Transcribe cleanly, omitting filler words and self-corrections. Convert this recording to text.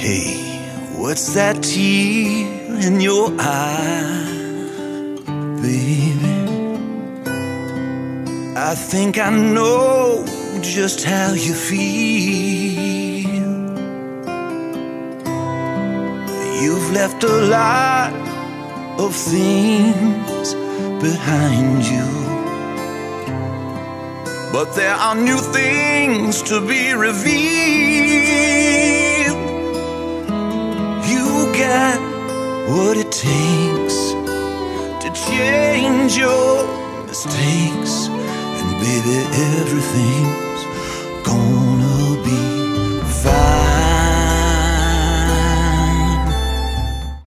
Hey, what's that tear in your eye, baby? I think I know just how you feel. You've left a lot of things behind you, but there are new things to be revealed. You got what it takes to change your mistakes, and baby, everything